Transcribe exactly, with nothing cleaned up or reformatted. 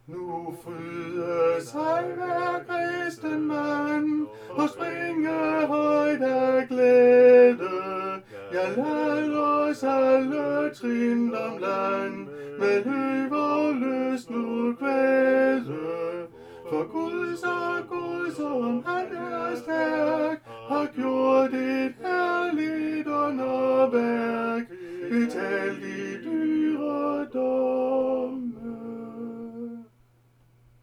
Nu fryde sig hver kristen mand, og springe højt af glæde. Ja, lad os alle trin om land, med løv og lyst nu kvæde. For Gud så Gud, som han er stærk, har gjort et